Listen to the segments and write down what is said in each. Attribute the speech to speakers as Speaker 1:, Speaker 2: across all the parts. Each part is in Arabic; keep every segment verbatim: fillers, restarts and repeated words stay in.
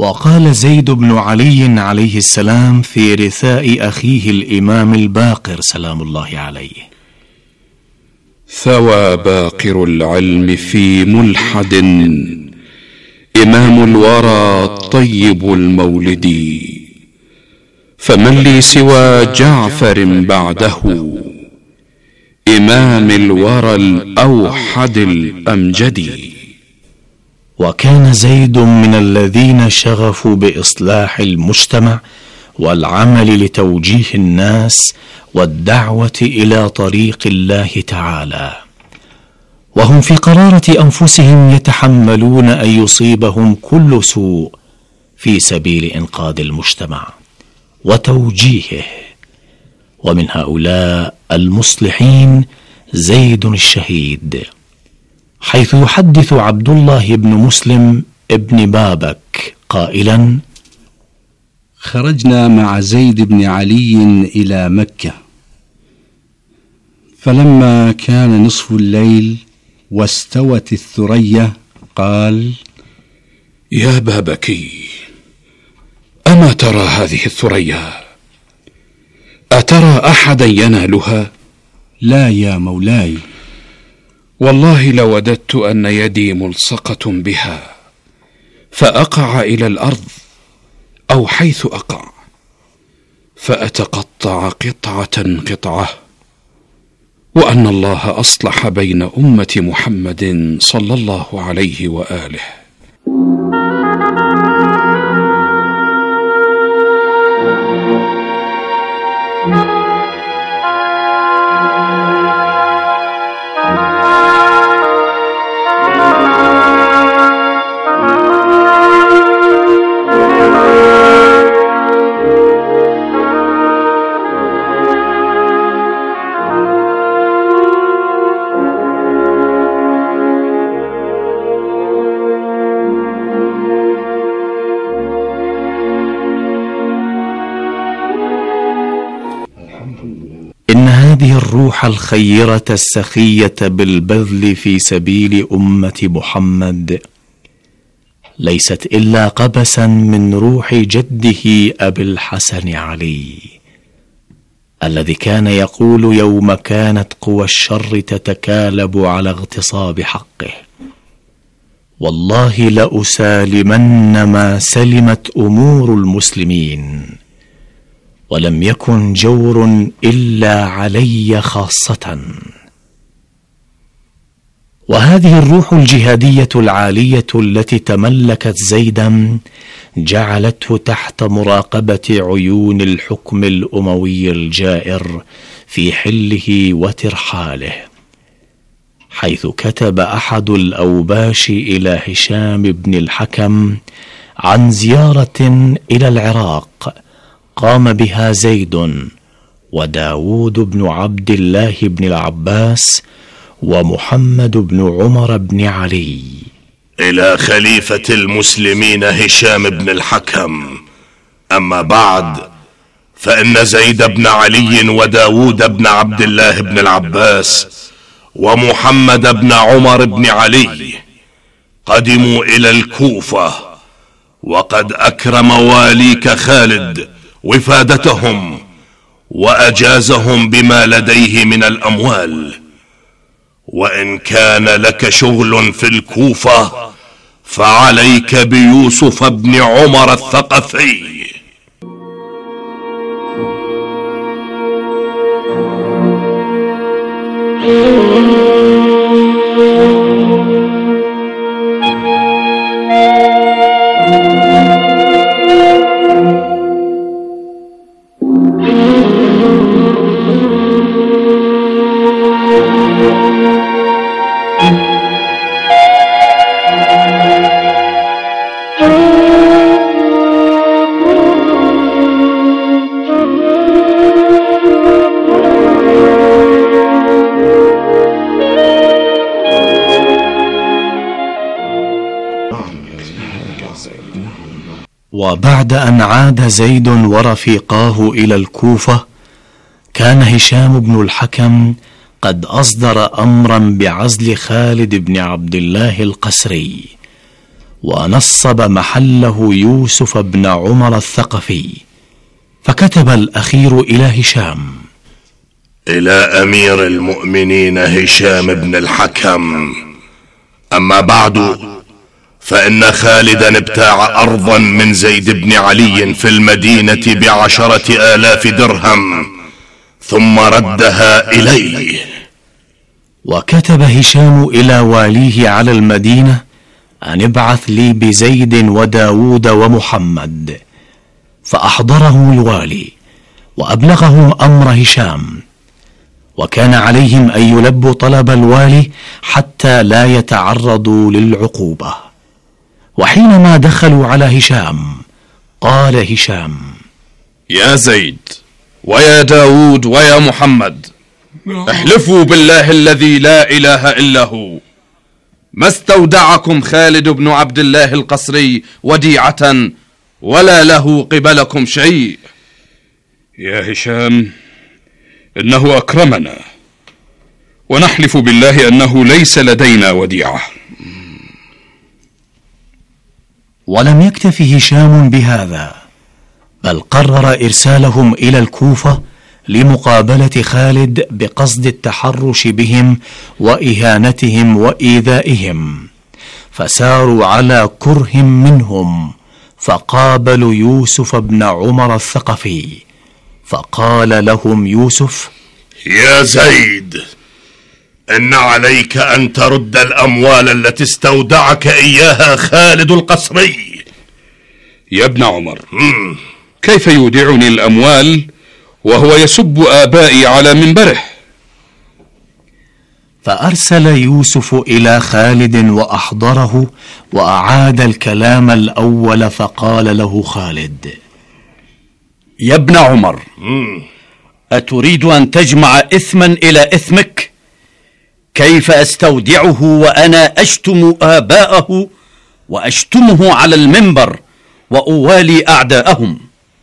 Speaker 1: وقال زيد بن علي عليه السلام في رثاء أخيه الإمام الباقر سلام الله عليه:
Speaker 2: ثوى باقر العلم في ملحد إمام الورى طيب المولد، فمن لي سوى جعفر بعده إمام الورى الأوحد الأمجد.
Speaker 1: وكان زيد من الذين شغفوا بإصلاح المجتمع والعمل لتوجيه الناس والدعوة إلى طريق الله تعالى، وهم في قرارة أنفسهم يتحملون أن يصيبهم كل سوء في سبيل إنقاذ المجتمع وتوجيهه. ومن هؤلاء المصلحين زيد الشهيد، حيث يحدث عبد الله بن مسلم ابن بابك قائلا:
Speaker 3: خرجنا مع زيد بن علي إلى مكة، فلما كان نصف الليل واستوت الثريا قال:
Speaker 2: يا بابكي، أما ترى هذه الثريا؟ أترى أحدا ينالها؟
Speaker 3: لا يا مولاي.
Speaker 2: والله لوددت أن يدي ملصقة بها فأقع إلى الأرض أو حيث أقع فأتقطع قطعة قطعة، وأن الله أصلح بين أمة محمد صلى الله عليه وآله.
Speaker 1: إن هذه الروح الخيرة السخية بالبذل في سبيل أمة محمد ليست إلا قبسا من روح جده أبي الحسن علي، الذي كان يقول يوم كانت قوى الشر تتكالب على اغتصاب حقه: والله لأسالمن ما سلمت أمور المسلمين، ولم يكن جور إلا علي خاصة. وهذه الروح الجهادية العالية التي تملكت زيدا جعلته تحت مراقبة عيون الحكم الأموي الجائر في حله وترحاله، حيث كتب أحد الأوباش إلى هشام بن الحكم عن زيارة إلى العراق قام بها زيد وداود بن عبد الله بن العباس ومحمد بن عمر بن علي:
Speaker 4: إلى خليفة المسلمين هشام بن الحكم، أما بعد، فإن زيد بن علي وداود بن عبد الله بن العباس ومحمد بن عمر بن علي قدموا إلى الكوفة، وقد أكرم واليك خالد وفادتهم وأجازهم بما لديه من الأموال، وإن كان لك شغل في الكوفة فعليك بيوسف بن عمر الثقفي.
Speaker 1: وبعد أن عاد زيد ورفيقاه إلى الكوفة، كان هشام بن الحكم قد أصدر أمرا بعزل خالد بن عبد الله القسري ونصب محله يوسف بن عمر الثقفي. فكتب الأخير إلى هشام:
Speaker 4: إلى أمير المؤمنين هشام بن الحكم، أما بعد فإن خالدا ابتاع أرضا من زيد بن علي في المدينة بعشرة آلاف درهم ثم ردها إليه.
Speaker 1: وكتب هشام إلى واليه على المدينة أن ابعث لي بزيد وداود ومحمد. فأحضره الوالي وأبلغهم أمر هشام، وكان عليهم أن يلبوا طلب الوالي حتى لا يتعرضوا للعقوبة. وحينما دخلوا على هشام قال هشام:
Speaker 2: يا زيد ويا داود ويا محمد، احلفوا بالله الذي لا إله إلا هو، ما استودعكم خالد بن عبد الله القصري وديعة ولا له قبلكم شيء. يا هشام، إنه أكرمنا، ونحلف بالله أنه ليس لدينا وديعة.
Speaker 1: ولم يكتف هشام بهذا، بل قرر إرسالهم إلى الكوفة لمقابلة خالد بقصد التحرش بهم وإهانتهم وإيذائهم. فساروا على كره منهم، فقابلوا يوسف بن عمر الثقفي. فقال لهم يوسف:
Speaker 4: يا زيد، إن عليك أن ترد الأموال التي استودعك إياها خالد القصري.
Speaker 2: يا ابن عمر، كيف يودعني الأموال وهو يسب آبائي على منبره؟
Speaker 1: فأرسل يوسف إلى خالد وأحضره وأعاد الكلام الأول. فقال له خالد:
Speaker 5: يا ابن عمر، أتريد أن تجمع إثما إلى إثمك؟ كيف أستودعه وأنا أشتم آباءه وأشتمه على المنبر وأوالي أعداءهم؟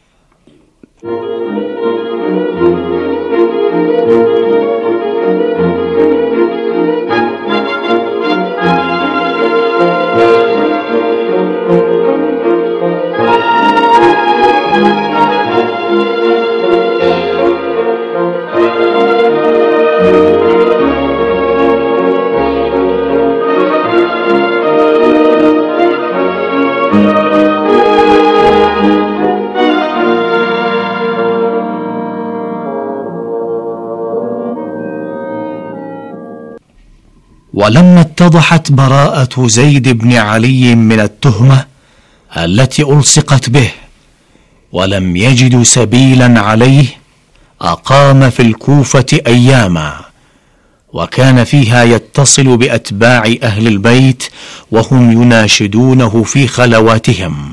Speaker 1: ولما اتضحت براءة زيد بن علي من التهمة التي ألصقت به ولم يجدوا سبيلا عليه، أقام في الكوفة أياما، وكان فيها يتصل بأتباع أهل البيت وهم يناشدونه في خلواتهم،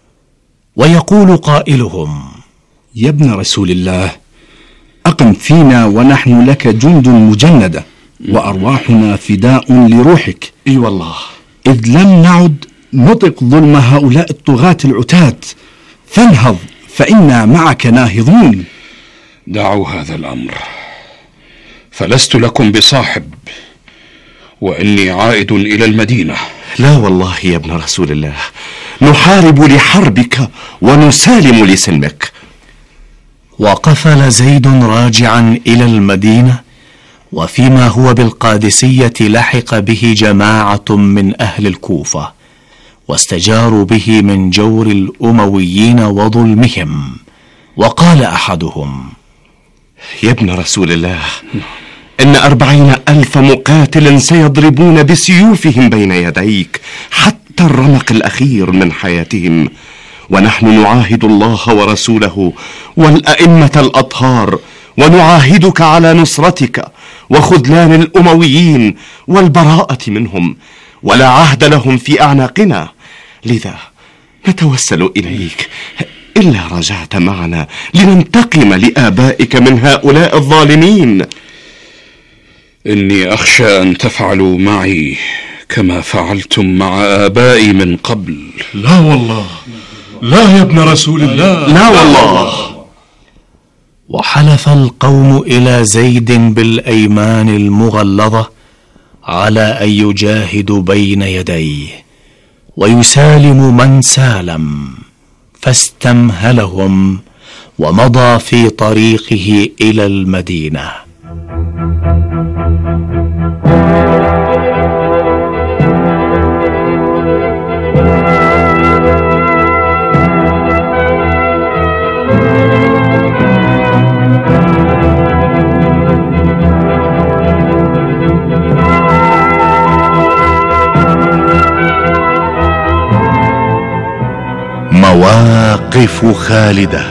Speaker 1: ويقول قائلهم:
Speaker 3: يا ابن رسول الله، أقم فينا ونحن لك جند مجندة، وأرواحنا فداء لروحك.
Speaker 5: اي والله،
Speaker 3: إذ لم نعد نطق ظلم هؤلاء الطغاة العتاة، فانهض فإنا معك ناهضون.
Speaker 2: دعوا هذا الأمر، فلست لكم بصاحب، وإني عائد إلى المدينة.
Speaker 6: لا والله يا ابن رسول الله، نحارب لحربك ونسالم لسلمك.
Speaker 1: وقفل زيد راجعا إلى المدينة، وفيما هو بالقادسية لحق به جماعة من أهل الكوفة، واستجاروا به من جور الأمويين وظلمهم. وقال أحدهم:
Speaker 6: يا ابن رسول الله، إن أربعين ألف مقاتل سيضربون بسيوفهم بين يديك حتى الرمق الأخير من حياتهم، ونحن نعاهد الله ورسوله والأئمة الأطهار، ونعاهدك على نصرتك وخذلان الأمويين والبراءة منهم، ولا عهد لهم في أعناقنا، لذا نتوسل إليك إلا رجعت معنا لننتقم لآبائك من هؤلاء الظالمين.
Speaker 2: إني أخشى أن تفعلوا معي كما فعلتم مع آبائي من قبل.
Speaker 7: لا والله، لا يا ابن رسول الله،
Speaker 6: لا والله.
Speaker 1: وحلف القوم إلى زيد بالأيمان المغلظة على أن يجاهدوا بين يديه، ويسالم من سالم، فاستمهلهم ومضى في طريقه إلى المدينة.
Speaker 4: مواقف خالدة.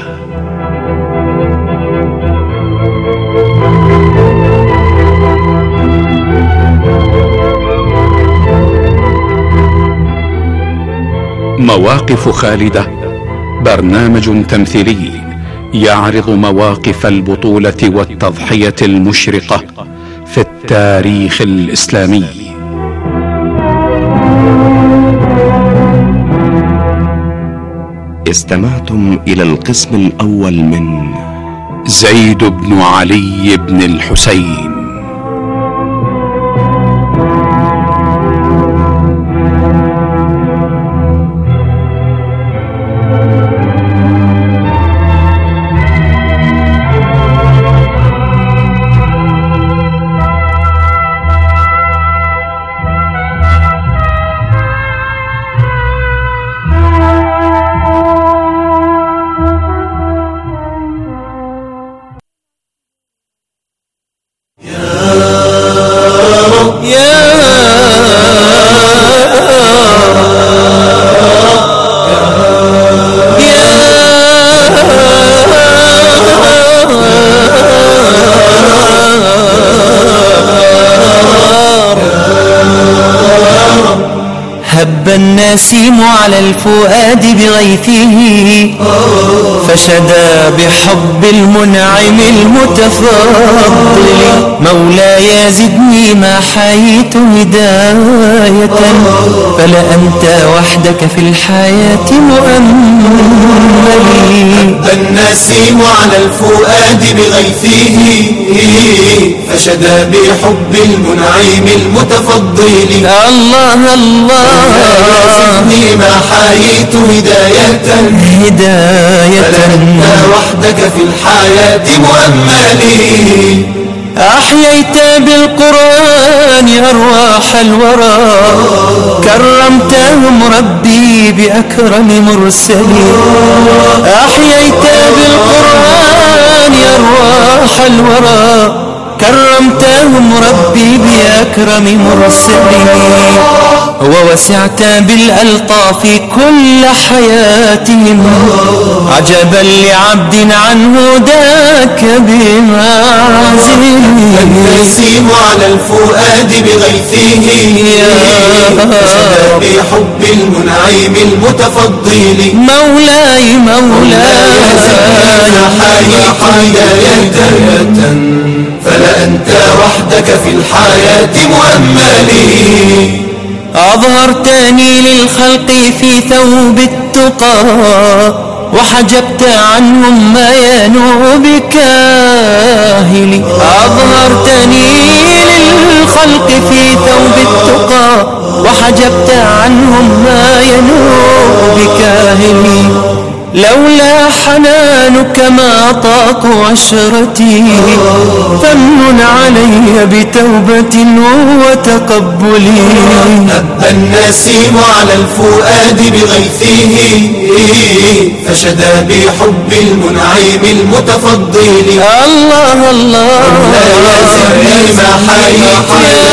Speaker 2: مواقف خالدة برنامج تمثيلي يعرض مواقف البطولة والتضحية المشرقة في التاريخ الإسلامي.
Speaker 6: استمعتم إلى القسم الأول من
Speaker 2: زيد بن علي بن الحسين.
Speaker 8: هب النسيم على الفؤاد بغيثه، فشدا بحب المنعم المتفضل. مولاي زدني ما حييت هداية، فلأنت وحدك في الحياة مؤملي.
Speaker 9: هب النسيم على الفؤاد بغيثه، فشدا بحب المنعم المتفضل.
Speaker 8: الله الله
Speaker 9: زدني ما حييت هداية،
Speaker 8: هداية
Speaker 9: فلأنت وحدك في الحياة مؤملي.
Speaker 8: أحييت بالقرآن أرواح الورى، كرمتهم ربي بأكرم مرسلين. أحييت بالقرآن أرواح الورى، كرمتهم ربي بأكرم مرسلين. ووسعت بالألطاف كل حياتهم، عجبا لعبد عن هداك بمعزل.
Speaker 9: النسيم على الفؤاد بغيثه، فشدا بحب المنعم المتفضل.
Speaker 8: مولاي مولاي
Speaker 9: حييت هداية، فلأنت وحدك في الحياة مؤملي.
Speaker 8: أظهرتني للخلق في ثوب التقى، وحجبت عنهم ما ينوء بكاهلي. أظهرتني للخلق في ثوب التقى، وحجبت عنهم ما ينوء بكاهلي. لولا حنانك ما طاق عشرتي، فمن علي بتوبة وتقبلي.
Speaker 9: هب النسيم على الفؤاد بغيثه، فشدا بحب المنعم المتفضل.
Speaker 8: الله الله
Speaker 9: لا يزني ما حييت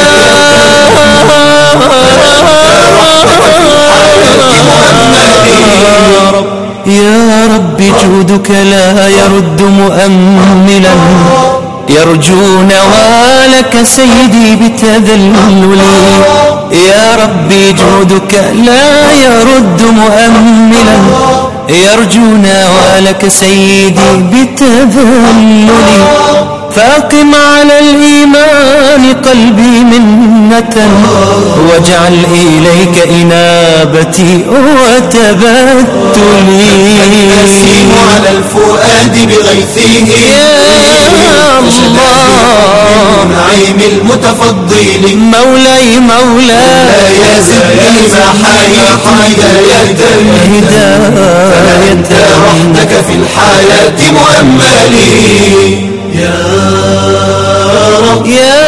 Speaker 8: يا رب جودك لا يرد مؤملا، يرجو نوالك سيدي بتذللي. يا ربي جودك لا يرد مؤملا، يرجو نوالك سيدي بتذللي. فأقم على الإيمان قلبي منة، واجعل إليك إنابتي وتبتلي.
Speaker 9: النسيم على الفؤاد بغيثه،
Speaker 8: يا الله
Speaker 9: المنعم المتفضل.
Speaker 8: مولاي مولاي
Speaker 9: يا زدني ما حييت هداية فأنت وحدك في الحياة مؤملي يا رب
Speaker 8: يا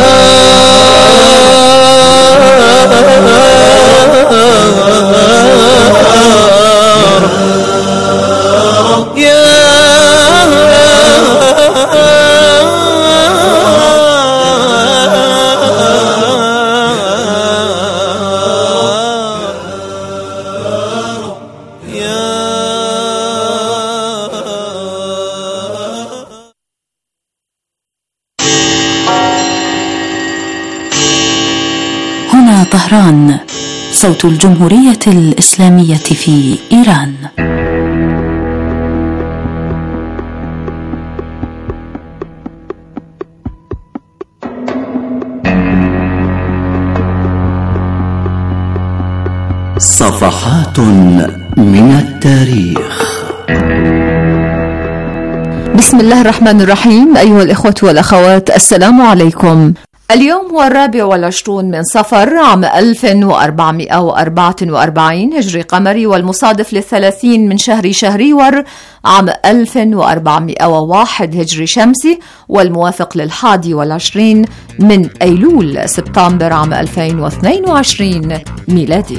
Speaker 10: هنا طهران، صوت الجمهورية الإسلامية في إيران.
Speaker 11: صفحات من التاريخ.
Speaker 12: بسم الله الرحمن الرحيم. أيها الإخوة والأخوات، السلام عليكم. اليوم هو الرابع والعشرون من صفر عام ألف وأربعمائة وأربعة وأربعين هجري قمري، والمصادف للثلاثين من شهر شهريور عام ألف وأربعمائة وواحد هجري شمسي، والموافق للحادي والعشرين من أيلول سبتمبر عام ألفين واثنين وعشرين ميلادي.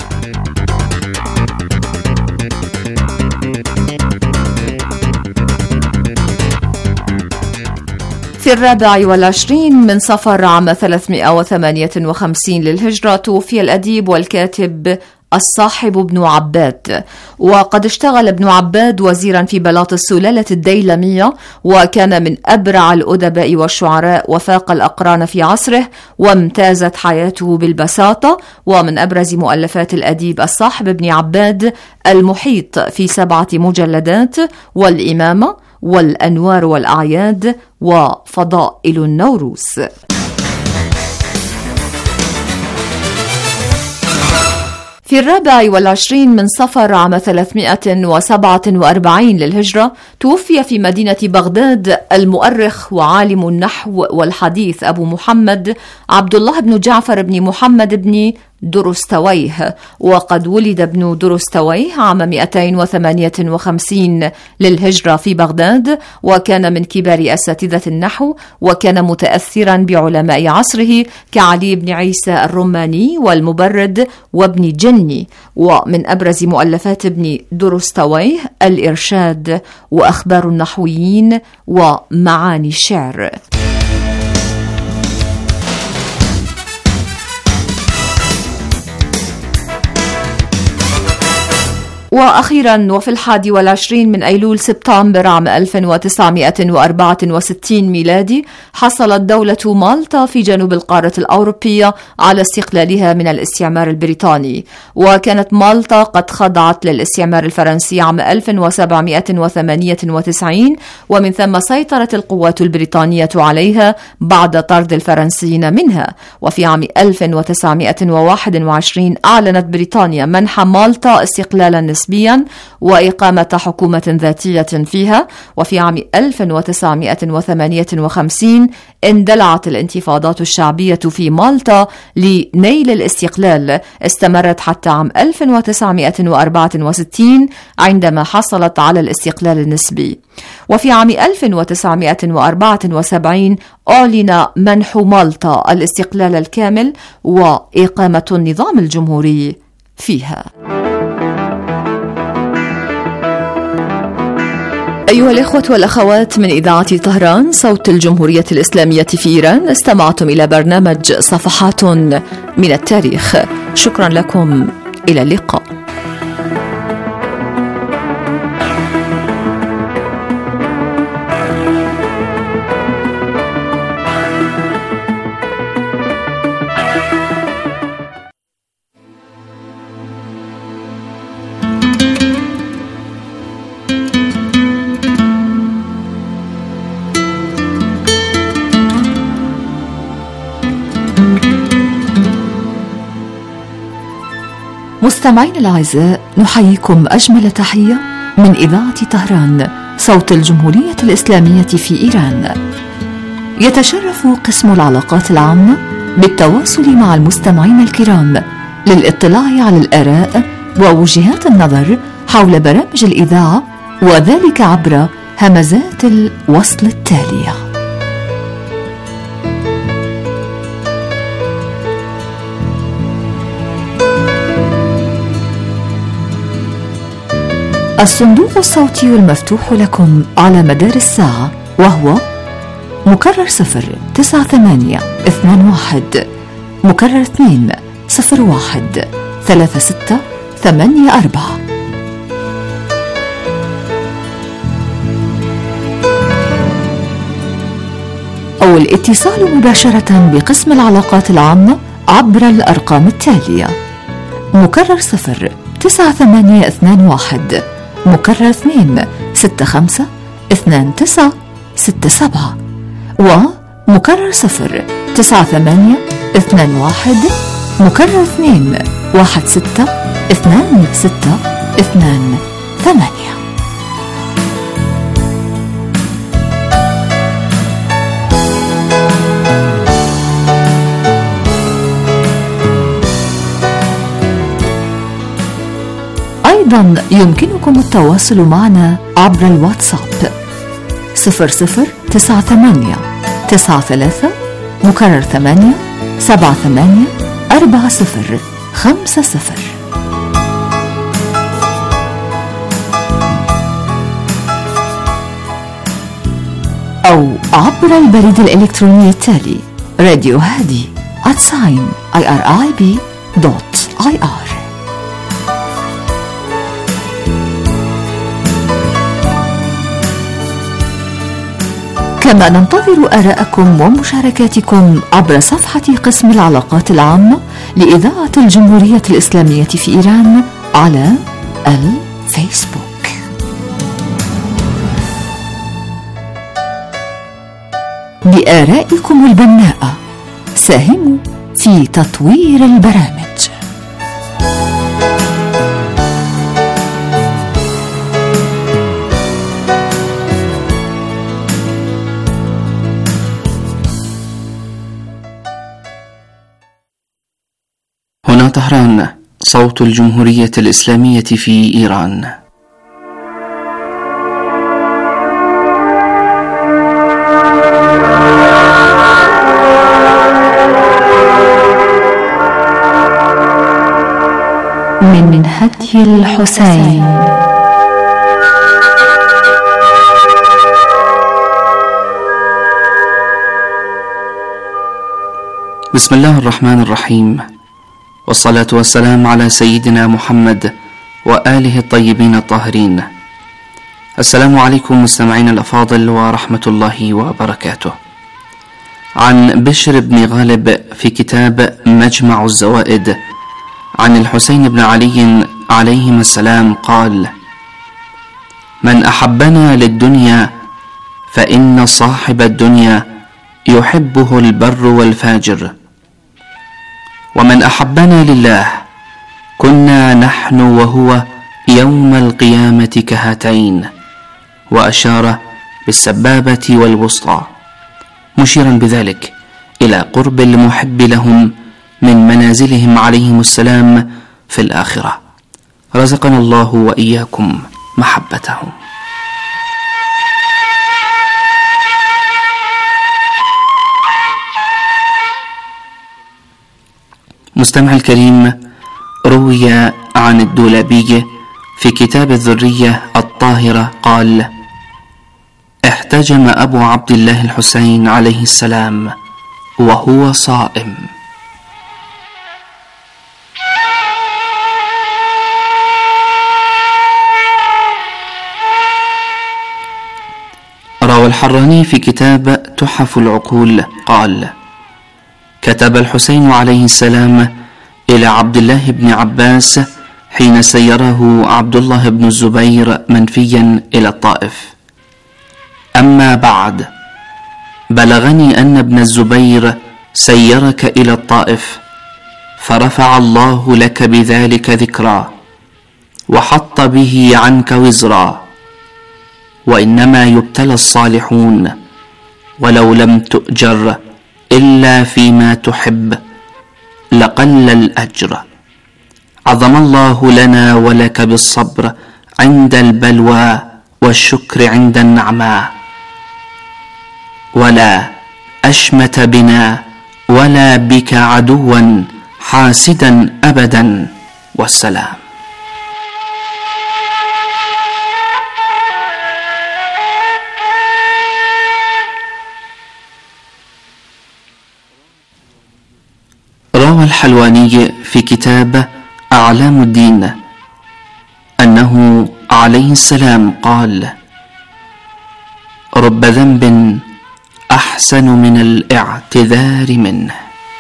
Speaker 12: في الرابع والعشرين من صفر عام ثلاثمائة وثمانية وخمسين للهجرة توفي الأديب والكاتب الصاحب ابن عباد، وقد اشتغل ابن عباد وزيرا في بلاط السلالة الديلمية، وكان من أبرع الأدباء والشعراء وفاق الأقران في عصره، وامتازت حياته بالبساطة. ومن أبرز مؤلفات الأديب الصاحب ابن عباد المحيط في سبعة مجلدات، والإمامة، والأنوار والأعياد، وفضائل النوروز. في الرابع والعشرين من صفر عام ثلاثمائة وسبعة وأربعين للهجرة توفي في مدينة بغداد المؤرخ وعالم النحو والحديث أبو محمد عبد الله بن جعفر بن محمد بن درستويه، وقد ولد ابن درستويه عام مئتين وثمانية وخمسين للهجرة في بغداد، وكان من كبار أساتذة النحو، وكان متأثرا بعلماء عصره كعلي بن عيسى الرماني والمبرد وابن جني. ومن أبرز مؤلفات ابن درستويه الإرشاد، وأخبار النحويين، ومعاني الشعر. وأخيرا وفي الحادي والعشرين من أيلول سبتمبر عام ألف وتسعمائة وأربعة وستين ميلادي حصلت دولة مالطا في جنوب القارة الأوروبية على استقلالها من الاستعمار البريطاني، وكانت مالطا قد خضعت للاستعمار الفرنسي عام ألف وسبعمائة وثمانية وتسعين، ومن ثم سيطرت القوات البريطانية عليها بعد طرد الفرنسيين منها. وفي عام ألف وتسعمائة وواحد وعشرين أعلنت بريطانيا منح مالطا استقلالا نسبيا وإقامة حكومة ذاتية فيها. وفي عام ألف وتسعمائة وثمانية وخمسين اندلعت الانتفاضات الشعبية في مالطا لنيل الاستقلال، استمرت حتى عام ألف وتسعمائة وأربعة وستين عندما حصلت على الاستقلال النسبي. وفي عام ألف وتسعمائة وأربعة وسبعين أعلن منح مالطا الاستقلال الكامل وإقامة النظام الجمهوري فيها. أيها الإخوة والأخوات، من إذاعة طهران صوت الجمهورية الإسلامية في إيران، استمعتم إلى برنامج صفحات من التاريخ. شكرا لكم، إلى اللقاء. مستمعين الأعزاء، نحييكم أجمل تحية من إذاعة طهران صوت الجمهورية الإسلامية في إيران. يتشرف قسم العلاقات العامة بالتواصل مع المستمعين الكرام للاطلاع على الآراء ووجهات النظر حول برامج الإذاعة، وذلك عبر همزات الوصل التالية. الصندوق الصوتي المفتوح لكم على مدار الساعة، وهو مكرر صفر تسعة ثمانية اثنان واحد، مكرر اثنين صفر واحد ثلاثة ستة ثمانية أربعة. أو الاتصال مباشرة بقسم العلاقات العامة عبر الأرقام التالية: مكرر صفر تسعة ثمانية اثنان واحد، مكرر اثنين ستة خمسة اثنان تسعة ستة سبعة، ومكرر صفر تسعة ثمانية اثنان واحد، مكرر اثنين واحد ستة اثنان ستة اثنان ثمانية. أيضا يمكنكم التواصل معنا عبر الواتساب صفر صفر تسعة ثمانية تسعة ثلاثة مكرر ثمانية سبعة ثمانية أربعة صفر خمسة صفر، أو عبر البريد الإلكتروني التالي راديو هادي at sign irib دوت آي آر. كما ننتظر آراءكم ومشاركاتكم عبر صفحة قسم العلاقات العامة لإذاعة الجمهورية الإسلامية في إيران على الفيسبوك. بآرائكم البناءة ساهموا في تطوير البرامج.
Speaker 13: هنا طهران، صوت الجمهورية الإسلامية في إيران.
Speaker 10: من هدي الحسين.
Speaker 13: بسم الله الرحمن الرحيم، والصلاة والسلام على سيدنا محمد وآله الطيبين الطاهرين. السلام عليكم مستمعين الأفاضل ورحمة الله وبركاته. عن بشر بن غالب في كتاب مجمع الزوائد عن الحسين بن علي عليهما السلام قال: من أحبنا للدنيا فإن صاحب الدنيا يحبه البر والفاجر، ومن أحبنا لله كنا نحن وهو يوم القيامة كهاتين، وأشار بالسبابة والوسطى مشيرا بذلك إلى قرب المحب لهم من منازلهم عليهم السلام في الآخرة. رزقنا الله وإياكم محبتهم. مستمع الكريم، روي عن الدولابي في كتاب الذرية الطاهرة قال: احتجم أبو عبد الله الحسين عليه السلام وهو صائم. روى الحراني في كتاب تحف العقول قال: كتب الحسين عليه السلام إلى عبد الله بن عباس حين سيره عبد الله بن الزبير منفيا إلى الطائف: أما بعد، بلغني أن ابن الزبير سيرك إلى الطائف، فرفع الله لك بذلك ذكرا، وحط به عنك وزرا، وإنما يبتلى الصالحون، ولو لم تؤجر إلا فيما تحب لقل الأجر، عظم الله لنا ولك بالصبر عند البلوى والشكر عند النعماء، ولا أشمت بنا ولا بك عدوا حاسدا أبدا، والسلام. روى الحلواني في كتاب أعلام الدين أنه عليه السلام قال: رب ذنب أحسن من الاعتذار منه.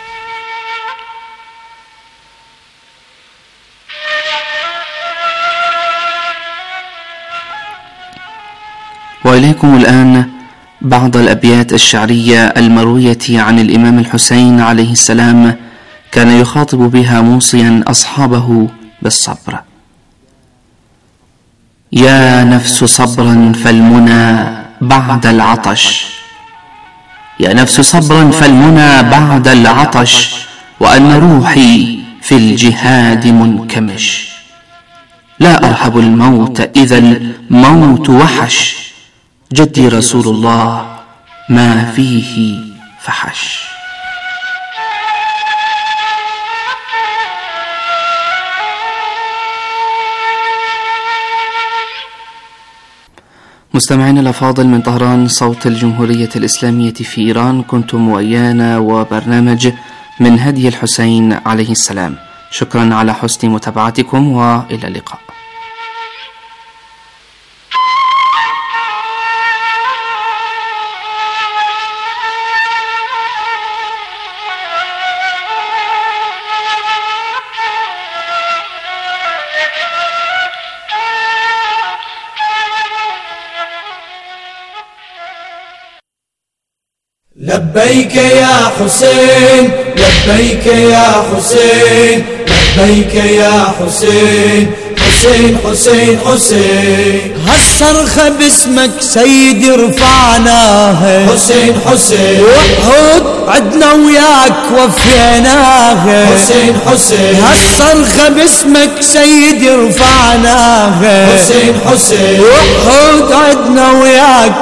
Speaker 13: وإليكم الآن بعض الأبيات الشعرية المروية عن الإمام الحسين عليه السلام، كان يخاطب بها موصيا أصحابه بالصبر. يا نفس صبرا فالمنى بعد العطش، يا نفس صبرا فالمنى بعد العطش، وأن روحي في الجهاد منكمش. لا أرهب الموت إذا الموت وحش، جدي رسول الله ما فيه فحش. مستمعين الأفاضل من طهران، صوت الجمهورية الإسلامية في إيران، كنتم وإيانا وبرنامج من هدي الحسين عليه السلام. شكرا على حسن متابعتكم، وإلى اللقاء.
Speaker 9: لبيك يا حسين، لبيك يا حسين، لبيك يا حسين، حسين حسين حسين.
Speaker 8: هالصرخة باسمك سيدي رفعناها،
Speaker 9: حسين حسين.
Speaker 8: وحود عدنا وياك وفيناها،
Speaker 9: حسين حسين.
Speaker 8: هالصرخة باسمك سيدي رفعناها،
Speaker 9: حسين حسين.
Speaker 8: وحود عدنا وياك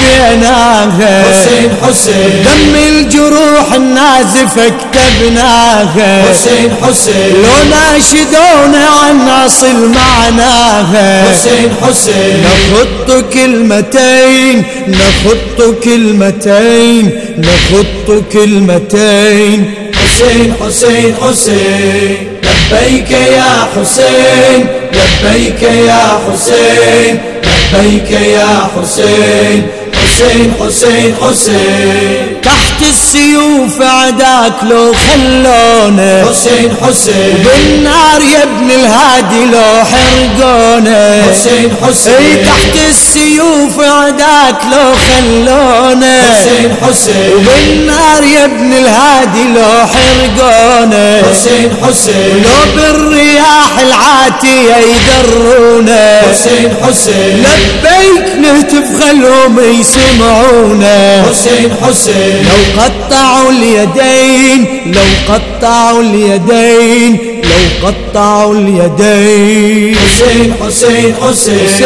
Speaker 8: وفيناها،
Speaker 9: حسين حسين.
Speaker 8: دم الجروح النازفة كتبناها،
Speaker 9: حسين حسين.
Speaker 8: لو ناشدونا عن أصل معناها،
Speaker 9: حسين حسين.
Speaker 8: نخط كلمتين، نخط كلمتين، نخط كلمتين.
Speaker 9: حسين حسين حسين. لبيك يا حسين، لبيك يا حسين، لبيك يا حسين، حسين حسين حسين.
Speaker 8: تحت السيوف عداك لو خلونا،
Speaker 9: حسين حسين.
Speaker 8: بالنار يا ابن الهادي لو حرقونا،
Speaker 9: حسين حسين.
Speaker 8: تحت السيوف عداك لو خلونا،
Speaker 9: حسين حسين.
Speaker 8: وبالنار يا ابن الهادي لو حرقونا،
Speaker 9: حسين حسين.
Speaker 8: لو بالرياح العاتية يدرونا،
Speaker 9: حسين حسين.
Speaker 8: لبيك نهتف خلهم يسمعونا،
Speaker 9: حسين حسين.
Speaker 8: لو قطعوا اليدين، لو قطعوا اليدين، لو قطعوا اليدين.
Speaker 9: حسين حسين حسين.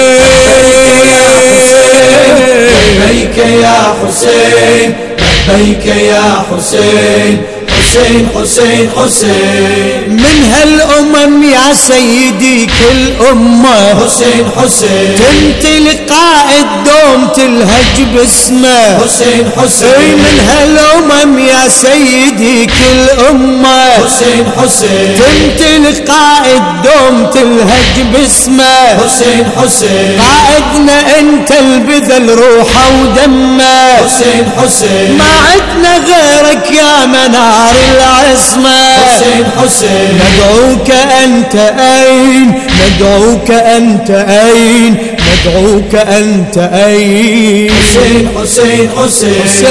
Speaker 9: لبيك يا حسين، لبيك يا حسين، حسين حسين حسين.
Speaker 8: من هالأمم يا سيدي كل أمة،
Speaker 9: حسين حسين.
Speaker 8: تمتلك قائد دوم تلهج باسمه،
Speaker 9: حسين حسين.
Speaker 8: من هالأمم يا سيدي كل أمة،
Speaker 9: حسين حسين.
Speaker 8: تمتلك قائد دوم تلهج باسمه،
Speaker 9: حسين حسين.
Speaker 8: قائدنا انت البذل روحه ودمه،
Speaker 9: حسين حسين.
Speaker 8: ما عدنا غيرك يا منار العصمة،
Speaker 9: حسين حسين.
Speaker 8: ندعوك أنت أين، ندعوك أنت أين، ندعوك أنت أين.
Speaker 9: حسين حسين حسين.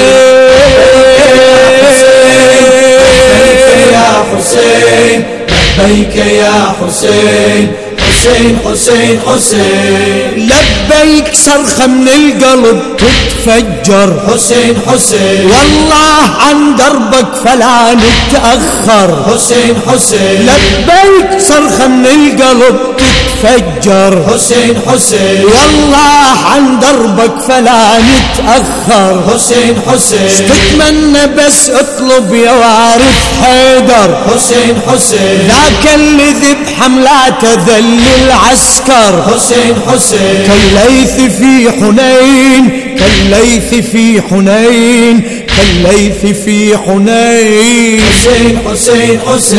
Speaker 8: لبيك
Speaker 9: يا حسين، لبيك يا حسين، حسين حسين حسين
Speaker 8: لبيك صرخة من القلب تتفجر
Speaker 9: حسين حسين
Speaker 8: والله عن دربك فلا نتأخر
Speaker 9: حسين حسين
Speaker 8: لبيك صرخة من القلب تتفجر
Speaker 9: حسين حسين
Speaker 8: والله عن دربك فلا نتأخر
Speaker 9: حسين حسين
Speaker 8: تتمنى بس اطلب يا وارث حيدر
Speaker 9: حسين حسين
Speaker 8: ذاك اللي ذب حملاته ذل العسكر
Speaker 9: حسين حسين
Speaker 8: كالليث في حنين كالليث في حنين كالليث في حنين
Speaker 9: حسين حسين حسين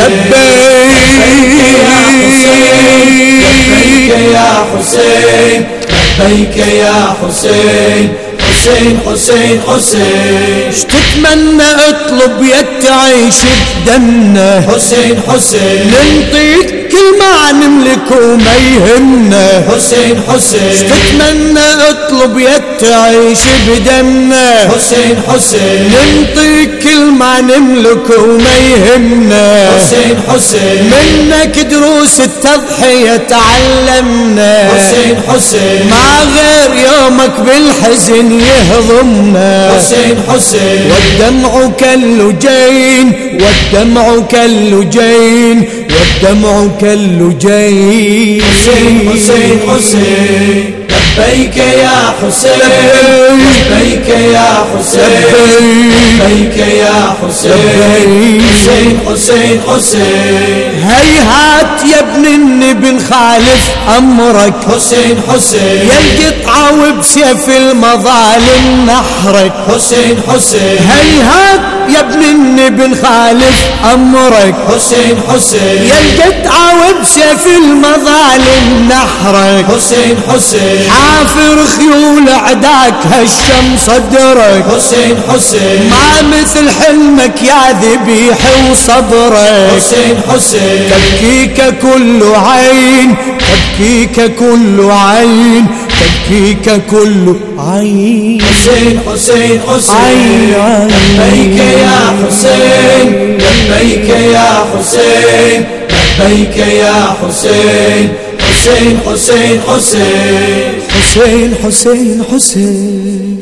Speaker 8: لبيك
Speaker 9: يا حسين لبيك يا حسين حسين حسين حسين
Speaker 8: تتمنى اطلب يا تعيش بدنا
Speaker 9: حسين حسين
Speaker 8: ننطيك كل ما نملك وما يهمنا
Speaker 9: حسين حسين
Speaker 8: تتمنى اطلب يا تعيش بدنا
Speaker 9: حسين حسين
Speaker 8: ننطيك كل ما نملك وما يهمنا
Speaker 9: حسين حسين
Speaker 8: منك دروس التضحية تعلمنا
Speaker 9: حسين حسين
Speaker 8: ما غير يومك بالحزن يهضمنا
Speaker 9: حسين حسين
Speaker 8: والدمع كاللجين والدمع كاللجين والدمع كاللجين
Speaker 9: حسين حسين حسين لبيك يا حسين لبيك يا حسين لبيك يا حسين حسين حسين حسين
Speaker 8: هيهات يا ابن النبي نخالف امرك
Speaker 9: حسين حسين
Speaker 8: يا القطعة وبسيف المظالم نحرك
Speaker 9: حسين حسين
Speaker 8: هيهات يا ابن النبي نخالف امرك
Speaker 9: حسين حسين
Speaker 8: يا القطعة وبسيف المظالم نحرك
Speaker 9: حسين حسين
Speaker 8: حافر خيول عداك هشم صدرك
Speaker 9: حسين حسين
Speaker 8: ما مثل حلمك يا ذبيح وصبرك
Speaker 9: حسين حسين
Speaker 8: تبكيك كل عين تبكيك كل عين تبكيك كل عين
Speaker 9: حسين حسين حسين لبيك يا حسين لبيك يا حسين لبيك يا حسين حسين حسين حسين
Speaker 8: حسين حسين حسين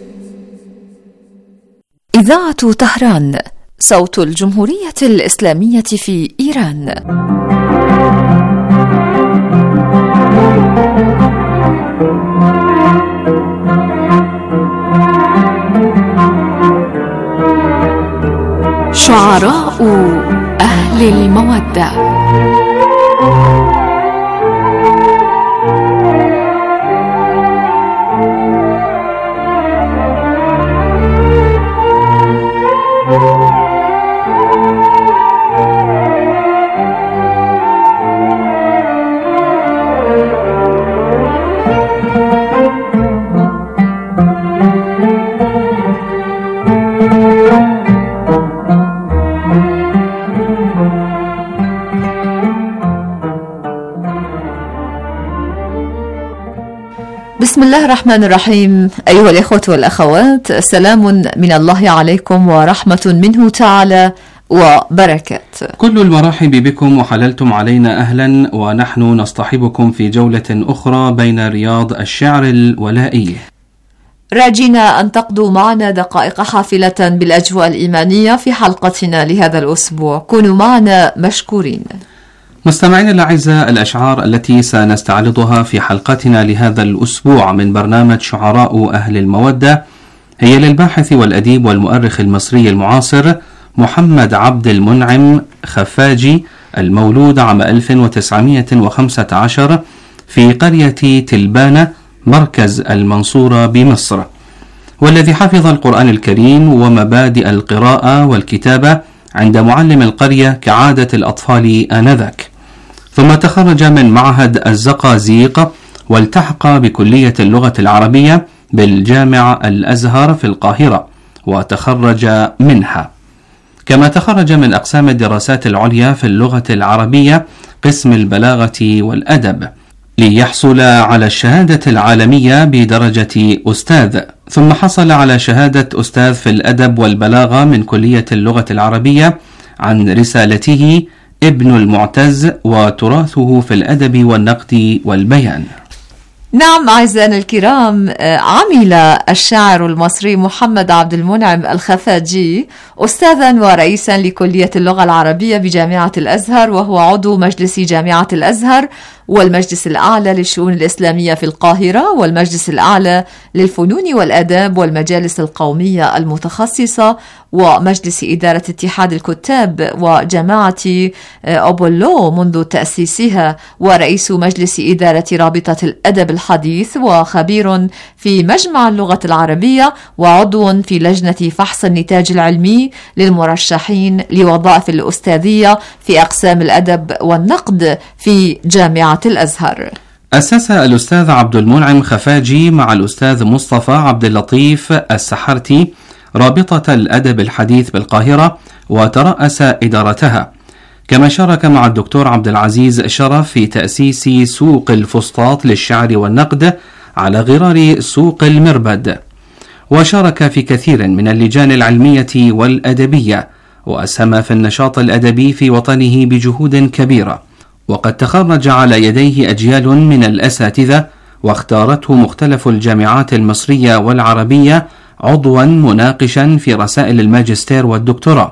Speaker 12: إذاعة طهران صوت الجمهورية الإسلامية في إيران. شعراء أهل المودة. بسم الله الرحمن الرحيم. أيها الإخوة والأخوات، سلام من الله عليكم ورحمة منه تعالى وبركات.
Speaker 13: كل المرحب بكم وحللتم علينا أهلا، ونحن نصطحبكم في جولة أخرى بين رياض الشعر الولائي،
Speaker 12: راجينا أن تقضوا معنا دقائق حافلة بالأجواء الإيمانية في حلقتنا لهذا الأسبوع. كونوا معنا مشكورين.
Speaker 13: مستمعين الأعزاء، الأشعار التي سنستعرضها في حلقتنا لهذا الأسبوع من برنامج شعراء أهل المودة هي للباحث والأديب والمؤرخ المصري المعاصر محمد عبد المنعم خفاجي، المولود عام ألف وتسعمائة وخمسة عشر في قرية تلبانة مركز المنصورة بمصر، والذي حفظ القرآن الكريم ومبادئ القراءة والكتابة عند معلم القرية كعادة الأطفال آنذاك، ثم تخرج من معهد الزقازيق والتحق بكلية اللغة العربية بالجامع الأزهر في القاهرة وتخرج منها، كما تخرج من أقسام الدراسات العليا في اللغة العربية قسم البلاغة والأدب، ليحصل على الشهادة العالمية بدرجة أستاذ، ثم حصل على شهادة أستاذ في الأدب والبلاغة من كلية اللغة العربية عن رسالته ابن المعتز وتراثه في الأدب والنقد والبيان.
Speaker 12: نعم أعزائنا الكرام، عمل الشاعر المصري محمد عبد المنعم الخفاجي أستاذا ورئيسا لكلية اللغة العربية بجامعة الأزهر، وهو عضو مجلس جامعة الأزهر والمجلس الأعلى للشؤون الإسلامية في القاهرة والمجلس الأعلى للفنون والآداب والمجالس القومية المتخصصة ومجلس إدارة اتحاد الكتاب وجماعة أبولو منذ تأسيسها، ورئيس مجلس إدارة رابطة الأدب الحديث، وخبير في مجمع اللغة العربية، وعضو في لجنة فحص النتاج العلمي للمرشحين لوظائف الأستاذية في أقسام الأدب والنقد في جامعة الأزهر.
Speaker 13: أسس الأستاذ عبد المنعم خفاجي مع الأستاذ مصطفى عبد اللطيف السحرتي رابطة الأدب الحديث بالقاهرة وترأس إدارتها، كما شارك مع الدكتور عبد العزيز شرف في تأسيس سوق الفسطاط للشعر والنقد على غرار سوق المربد، وشارك في كثير من اللجان العلمية والأدبية، وأسهم في النشاط الأدبي في وطنه بجهود كبيرة، وقد تخرج على يديه أجيال من الأساتذة، واختارته مختلف الجامعات المصرية والعربية عضوا مناقشا في رسائل الماجستير والدكتوراه،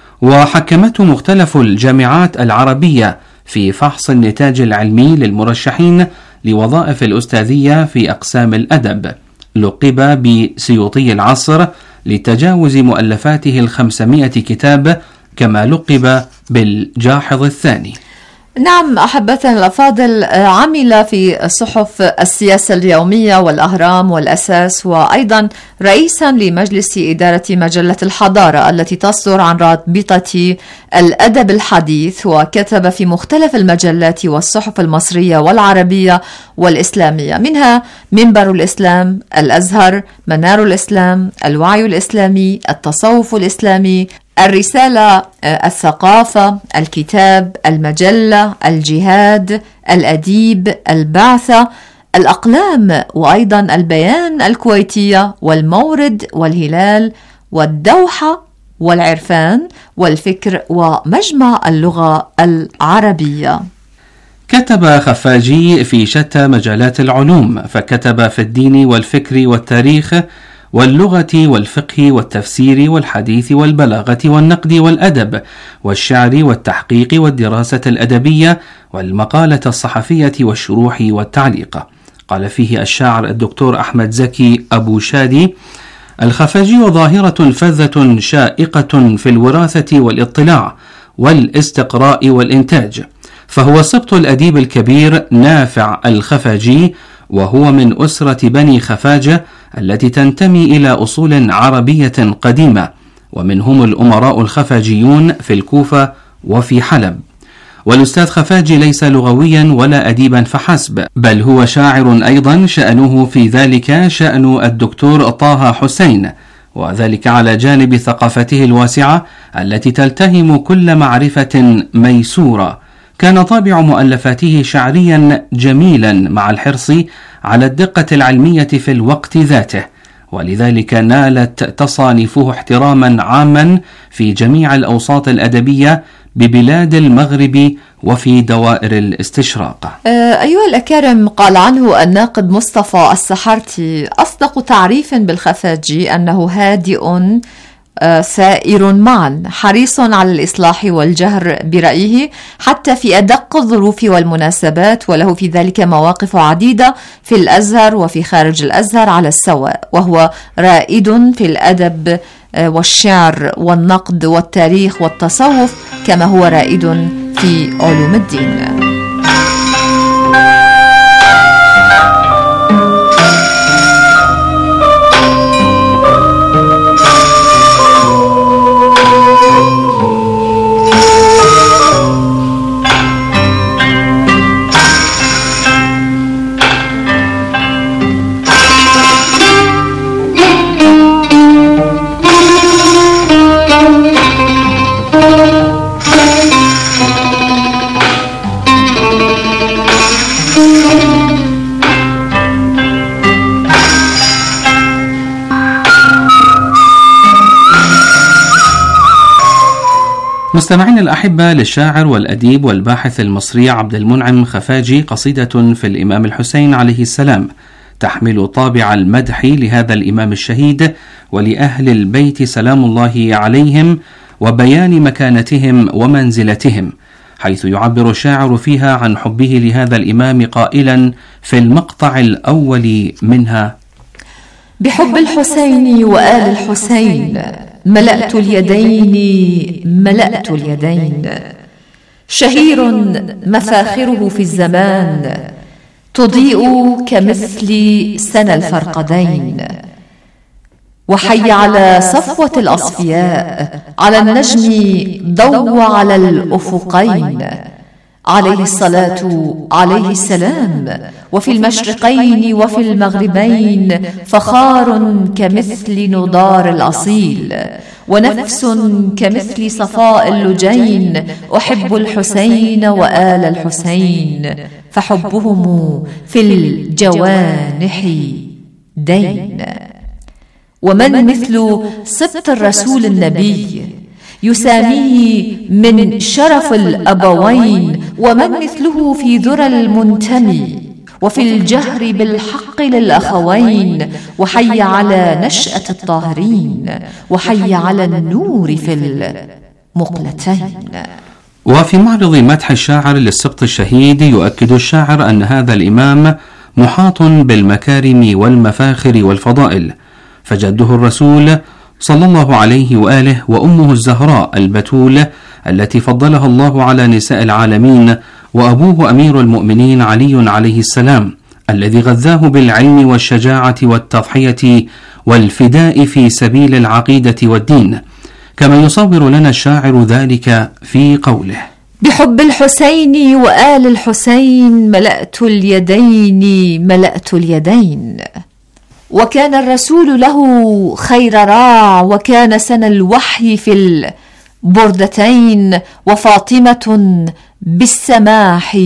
Speaker 13: وحكمته مختلف الجامعات العربية في فحص النتاج العلمي للمرشحين لوظائف الأستاذية في أقسام الأدب. لقب بسيوطي العصر لتجاوز مؤلفاته الخمسمائة كتاب، كما لقب بالجاحظ الثاني.
Speaker 12: نعم أحبتنا الأفاضل، عمل في صحف السياسة اليومية والأهرام والأساس، وأيضا رئيسا لمجلس إدارة مجلة الحضارة التي تصدر عن رابطة الأدب الحديث، وكتب في مختلف المجلات والصحف المصرية والعربية والإسلامية، منها منبر الإسلام، الأزهر، منار الإسلام، الوعي الإسلامي، التصوف الإسلامي، الرسالة، الثقافة، الكتاب، المجلة، الجهاد، الأديب، البعثة، الأقلام، وأيضا البيان الكويتية، والمورد، والهلال، والدوحة، والعرفان، والفكر، ومجمع اللغة العربية.
Speaker 13: كتب خفاجي في شتى مجالات العلوم، فكتب في الدين والفكر والتاريخ واللغة والفقه والتفسير والحديث والبلاغة والنقد والأدب والشعر والتحقيق والدراسة الأدبية والمقالة الصحفية والشروح والتعليق. قال فيه الشاعر الدكتور أحمد زكي أبو شادي: الخفاجي ظاهرة فذة شائقة في الوراثة والاطلاع والاستقراء والإنتاج، فهو سبط الأديب الكبير نافع الخفاجي، وهو من أسرة بني خفاجة التي تنتمي إلى أصول عربية قديمة، ومنهم الأمراء الخفاجيون في الكوفة وفي حلب. والأستاذ خفاجي ليس لغويا ولا أديبا فحسب، بل هو شاعر أيضا شأنه في ذلك شأن الدكتور طه حسين، وذلك على جانب ثقافته الواسعة التي تلتهم كل معرفة ميسورة. كان طابع مؤلفاته شعريا جميلا مع الحرص على الدقة العلمية في الوقت ذاته، ولذلك نالت تصانيفه احتراما عاما في جميع الأوساط الأدبية ببلاد المغرب وفي دوائر الاستشراق.
Speaker 12: أيها الأكارم، قال عنه الناقد مصطفى السحرتي: أصدق تعريف بالخفاجي أنه هادئ سائر معا، حريص على الإصلاح والجهر برأيه حتى في أدق الظروف والمناسبات، وله في ذلك مواقف عديدة في الأزهر وفي خارج الأزهر على السواء، وهو رائد في الأدب والشعر والنقد والتاريخ والتصوف، كما هو رائد في علوم الدين.
Speaker 13: مستمعين الأحبة، للشاعر والأديب والباحث المصري عبد المنعم خفاجي قصيدة في الإمام الحسين عليه السلام تحمل طابع المدح لهذا الإمام الشهيد ولأهل البيت سلام الله عليهم وبيان مكانتهم ومنزلتهم، حيث يعبر الشاعر فيها عن حبه لهذا الإمام قائلا في المقطع الأول منها:
Speaker 12: بحب الحسين وآل الحسين ملأت اليدين ملأت اليدين، شهير مفاخره في الزمان تضيء كمثل سنى الفرقدين، وحي على صفوة الأصفياء على النجم ضوى على الأفقين، عليه الصلاة عليه السلام، وفي المشرقين وفي المغربين فخار كمثل نضار الأصيل، ونفس كمثل صفاء اللجين، أحب الحسين وآل الحسين فحبهم في الجوانح دين. ومن مثل سبط الرسول النبي يساميه من شرف الأبوين، ومن مثله في ذرى المنتمي وفي الجهر بالحق للأخوين، وحي على نشأة الطاهرين وحي على النور في المقلتين.
Speaker 13: وفي معرض مدح الشاعر للسبط الشهيد يؤكد الشاعر أن هذا الإمام محاط بالمكارم والمفاخر والفضائل، فجده الرسول صلى الله عليه وآله وأمه الزهراء البتول التي فضلها الله على نساء العالمين، وأبوه أمير المؤمنين علي عليه السلام الذي غذاه بالعلم والشجاعة والتضحية والفداء في سبيل العقيدة والدين، كما يصور لنا الشاعر ذلك في قوله:
Speaker 12: بحب الحسين وآل الحسين ملأت اليدين ملأت اليدين. وكان الرسول له خير راع، وكان سنى الوحي في البردتين، وفاطمة بالسماح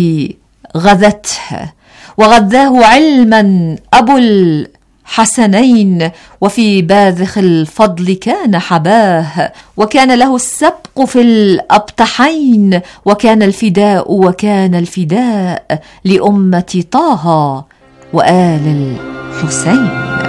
Speaker 12: غذته، وغذاه علما أبو الحسنين، وفي باذخ الفضل كان حباه، وكان له السبق في الأبطحين، وكان الفداء وكان الفداء لأمة طه وآل الحسين.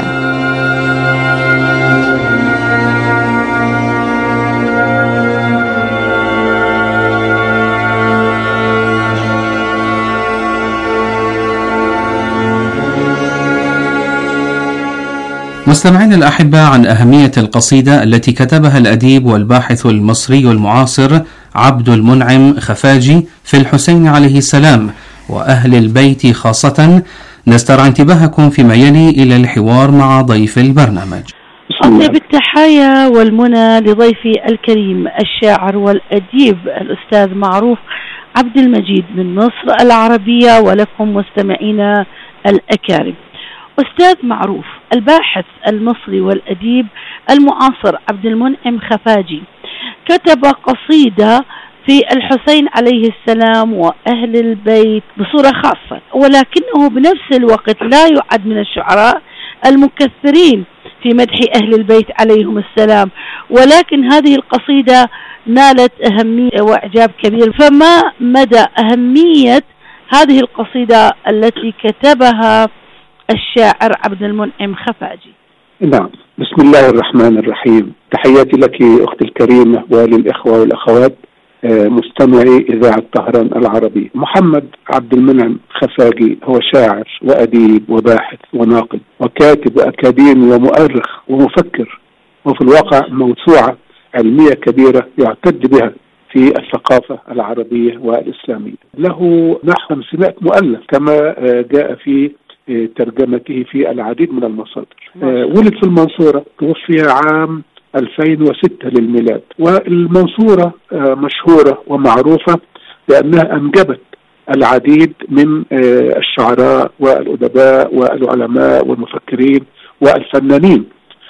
Speaker 13: مستمعين الأحبة، عن أهمية القصيدة التي كتبها الأديب والباحث المصري المعاصر عبد المنعم خفاجي في الحسين عليه السلام وأهل البيت خاصة، نسترعى انتباهكم فيما يلي إلى الحوار مع ضيف البرنامج.
Speaker 14: أطيب التحايا والمنى لضيفي الكريم الشاعر والأديب الأستاذ معروف عبد المجيد من مصر العربية، ولكم مستمعينا الأكارم. أستاذ معروف، الباحث المصري والأديب المعاصر عبد المنعم خفاجي كتب قصيدة في الحسين عليه السلام وأهل البيت بصورة خاصة، ولكنه بنفس الوقت لا يعد من الشعراء المكثرين في مدح أهل البيت عليهم السلام، ولكن هذه القصيدة نالت أهمية وإعجاب كبير. فما مدى أهمية هذه القصيدة التي كتبها الشاعر عبد المنعم خفاجي؟
Speaker 15: نعم، بسم الله الرحمن الرحيم. تحياتي لك أختي الكريمة وللإخوة والأخوات مستمعي إذاعة طهران العربي. محمد عبد المنعم خفاجي هو شاعر وأديب وباحث وناقد وكاتب وأكاديمي ومؤرخ ومفكر، وفي الواقع موسوعة علمية كبيرة يعتد بها في الثقافة العربية والإسلامية. له نحو خمسمائة مؤلف كما جاء في ترجمته في العديد من المصادر. ولد في المنصورة، توفي عام ألفين وستة للميلاد. والمنصورة مشهورة ومعروفة لأنها أنجبت العديد من الشعراء والأدباء والعلماء والمفكرين والفنانين.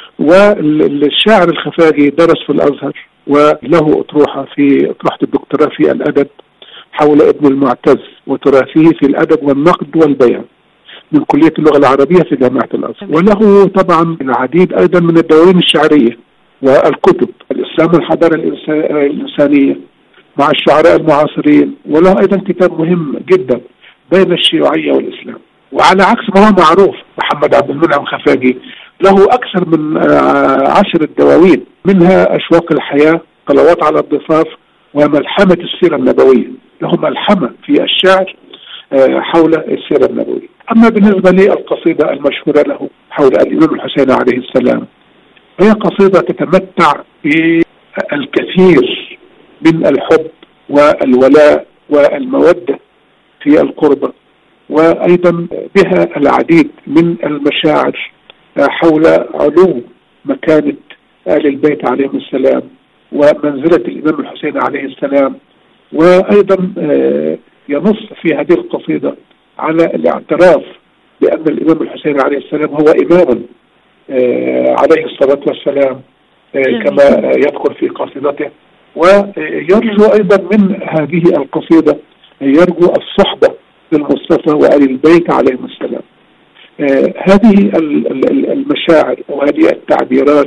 Speaker 15: والشاعر الخفاجي درس في الأزهر، وله أطروحة في أطروحة الدكتوراه في الأدب حول ابن المعتز وتراثه في الأدب والنقد والبيان من كلية اللغة العربية في جامعة الأزهر. وله طبعا العديد أيضا من الدواوين الشعرية والكتب، الإسلام والحضارة الإنسانية، مع الشعراء المعاصرين، وله أيضا كتاب مهم جدا بين الشيوعية والإسلام. وعلى عكس ما هو معروف، محمد عبد المنعم خفاجي له أكثر من عشرة دواوين، منها أشواق الحياة، قلوات على الضفاف، وملحمة السيرة النبوية. له ملحمة في الشعر حول السيرة النبوية. أما بالنسبة للقصيدة المشهورة له حول الإمام الحسين عليه السلام، هي قصيدة تتمتع بالكثير من الحب والولاء والمودة في القربة، وأيضا بها العديد من المشاعر حول علو مكانة آل البيت عليهم السلام ومنزلة الإمام الحسين عليه السلام. وأيضا ينص في هذه القصيدة على الاعتراف بأن الإمام الحسين عليه السلام هو إمام عليه الصلاة والسلام كما يذكر في قصيدته. ويرجو أيضا من هذه القصيدة يرجو الصحبة للمصطفى وآل البيت عليهم السلام. هذه المشاعر وهذه التعبيرات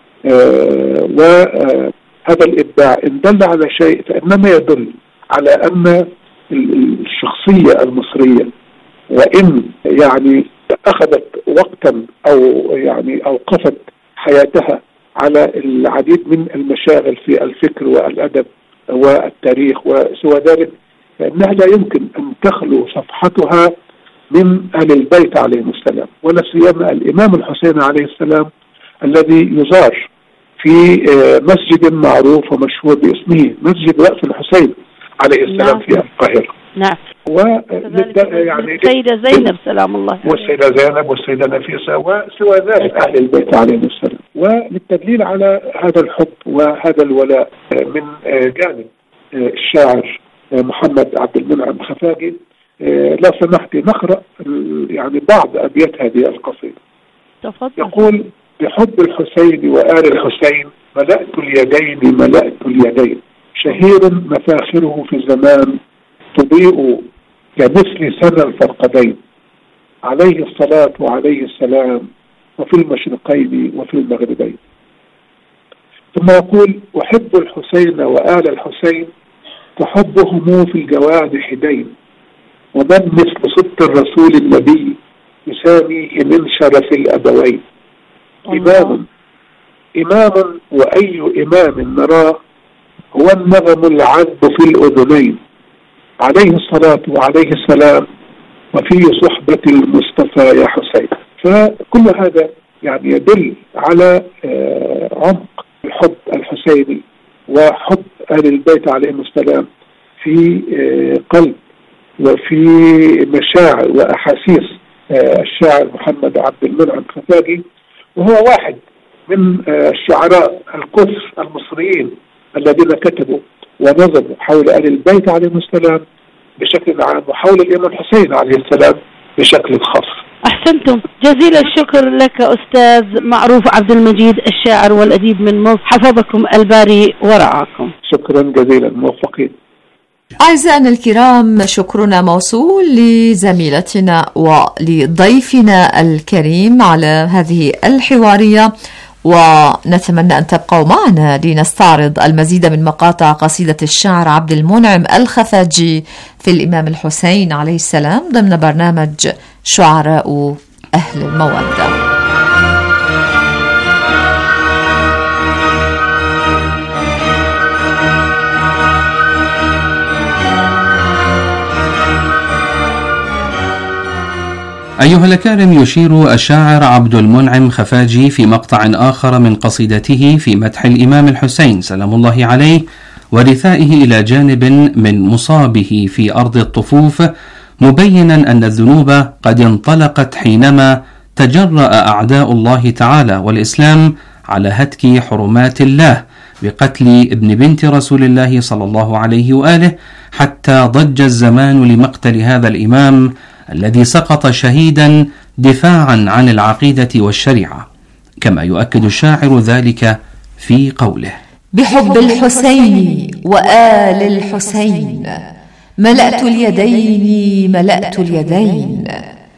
Speaker 15: وهذا الإبداع إن دل على شيء فإنما يدل على أن الشخصية المصرية وإن يعني أخذت وقتا أو يعني أوقفت حياتها على العديد من المشاغل في الفكر والأدب والتاريخ وسوى ذلك، فإنها لا يمكن أن تخلو صفحتها من أهل البيت عليهم السلام، ولا سيما الإمام الحسين عليه السلام الذي يزار في مسجد معروف ومشهور باسمه مسجد وقف الحسين عليه السلام. نعم. في القاهرة.
Speaker 14: نعم.
Speaker 15: يعني
Speaker 14: السيدة زينب سلام الله عليه.
Speaker 15: والسيدة زينب والسيدة نفيسة وسوى ذلك أهل البيت عليهم السلام. وللتدليل على هذا الحب وهذا الولاء من جانب الشاعر محمد عبد المنعم خفاجي، لا سمحت نقرأ يعني بعض أبيات هذه القصيدة.
Speaker 14: تفضل.
Speaker 15: يقول: بحب الحسين وآل الحسين ملأت اليدين ملأت اليدين، شهير مفاخره في الزمان تضيء كمثل سنة الفرقدين، عليه الصلاة وعليه السلام وفي المشرقين وفي المغربين. ثم يقول: أحب الحسين وآل الحسين تحبهم في الجوانح دين، ومن مثل صدق الرسول النبي يساميه من شرف الأبوين. إمام إمام وأي إمام نراه هو النغم العذب في الأذنين، عليه الصلاة وعليه السلام وفي صحبة المصطفى يا حسين. فكل هذا يعني يدل على عمق الحب الحسيني وحب آل البيت عليهم السلام في قلب وفي مشاعر وأحاسيس الشاعر محمد عبد المنعم خفاجي، وهو واحد من الشعراء الكثر المصريين الذين كتبوا ونظموا حول آل البيت عليهم السلام بشكل عام وحول الإمام الحسين عليه السلام بشكل خاص.
Speaker 14: أحسنتم، جزيل الشكر لك أستاذ معروف عبد المجيد الشاعر والأديب من مصر، حفظكم الباري ورعاكم.
Speaker 15: شكرا جزيلا، موفقين.
Speaker 12: أعزائنا الكرام، شكرنا موصول لزميلتنا ولضيفنا الكريم على هذه الحوارية، ونتمنى أن تبقوا معنا لنستعرض المزيد من مقاطع قصيدة الشاعر عبد المنعم الخفاجي في الإمام الحسين عليه السلام ضمن برنامج شعراء أهل المودة.
Speaker 16: أيها الأكارم، يشير الشاعر عبد المنعم خفاجي في مقطع آخر من قصيدته في مدح الإمام الحسين سلام الله عليه ورثائه إلى جانب من مصابه في أرض الطفوف، مبينا أن الذنوب قد انطلقت حينما تجرأ أعداء الله تعالى والإسلام على هتك حرمات الله بقتل ابن بنت رسول الله صلى الله عليه وآله، حتى ضج الزمان لمقتل هذا الإمام الذي سقط شهيدا دفاعا عن العقيدة والشريعة، كما يؤكد الشاعر ذلك في قوله:
Speaker 12: بحب الحسين وآل الحسين ملأت اليدين ملأت اليدين،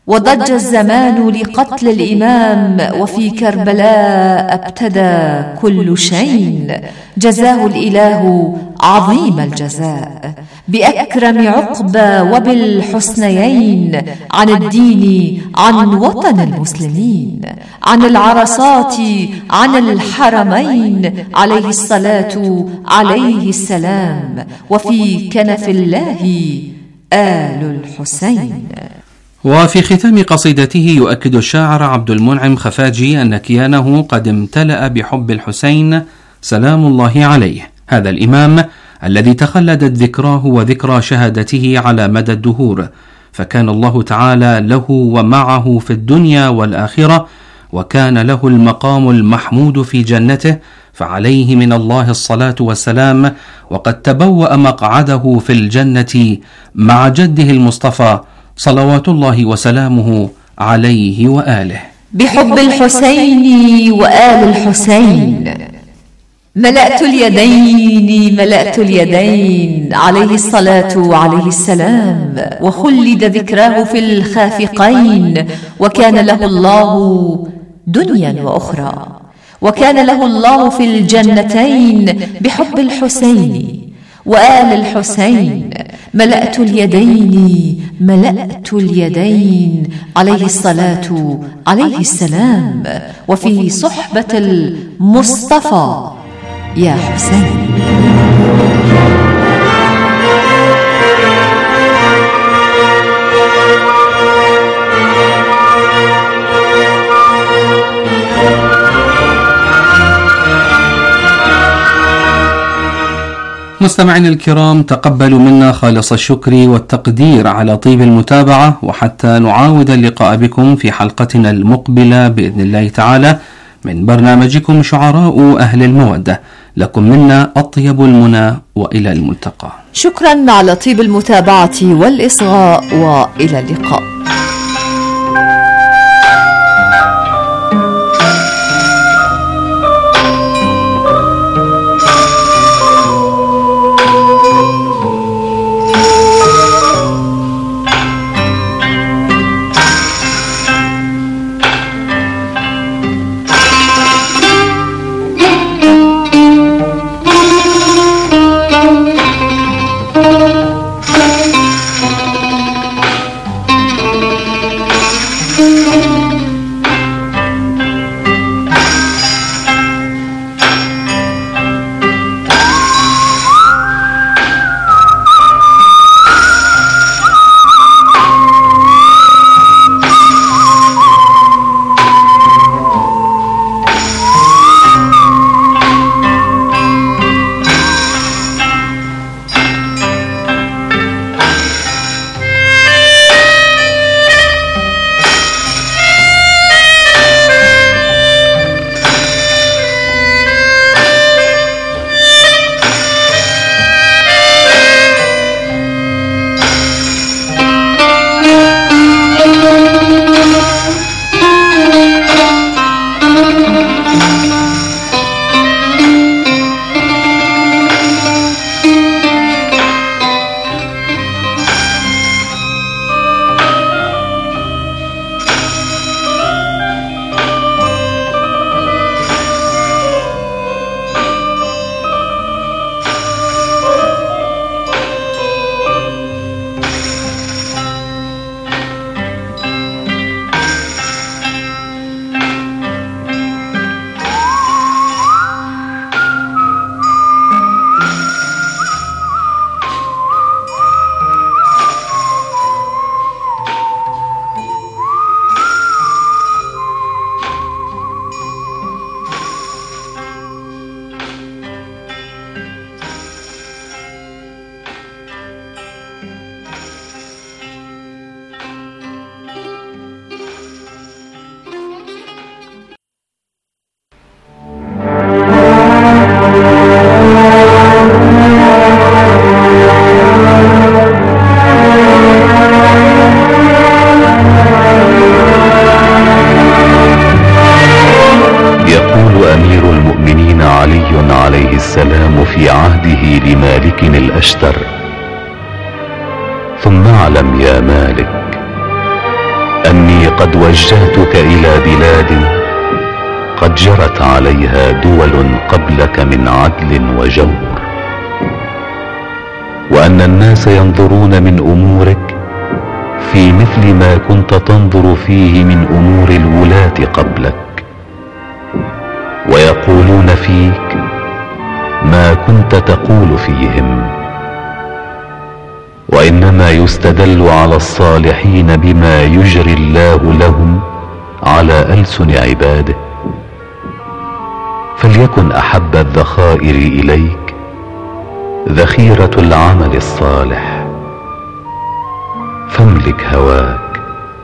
Speaker 12: وضج الزمان لقتل الإمام، وفي كربلاء ابتدى كل شيء. جزاه الإله عظيم الجزاء بأكرم عقبى وبالحسنيين، عن الدين، عن وطن المسلمين، عن العرصات، عن الحرمين، عليه الصلاة عليه السلام. وفي كنف الله آل الحسين.
Speaker 16: وفي ختام قصيدته يؤكد الشاعر عبد المنعم خفاجي أن كيانه قد امتلأ بحب الحسين سلام الله عليه، هذا الإمام الذي تخلدت ذكراه وذكرى شهادته على مدى الدهور، فكان الله تعالى له ومعه في الدنيا والآخرة، وكان له المقام المحمود في جنته، فعليه من الله الصلاة والسلام، وقد تبوأ مقعده في الجنة مع جده المصطفى صلوات الله وسلامه عليه وآله.
Speaker 12: بحب الحسين وآل الحسين ملأت اليدين، ملأت اليدين، عليه الصلاة عليه السلام. وخلد ذكراه في الخافقين، وكان له الله دنيا وأخرى، وكان له الله في الجنتين. بحب الحسين وآل الحسين ملأت اليدين، ملأت اليدين، عليه الصلاة عليه السلام. وفي صحبة المصطفى يا حسين.
Speaker 16: مستمعينا الكرام، تقبلوا منا خالص الشكر والتقدير على طيب المتابعة، وحتى نعاود اللقاء بكم في حلقتنا المقبلة بإذن الله تعالى من برنامجكم شعراء أهل المودة، لكم منا أطيب المنى وإلى الملتقى.
Speaker 12: شكرا على طيب المتابعة والإصغاء، وإلى اللقاء.
Speaker 17: الأشتر: ثم اعلم يا مالك أني قد وجهتك إلى بلاد قد جرت عليها دول قبلك من عدل وجور، وأن الناس ينظرون من أمورك في مثل ما كنت تنظر فيه من أمور الولاة قبلك، ويقولون فيك ما كنت تقول فيهم. وإنما يستدل على الصالحين بما يجري الله لهم على ألسن عباده. فليكن أحب الذخائر إليك ذخيرة العمل الصالح، فاملك هواك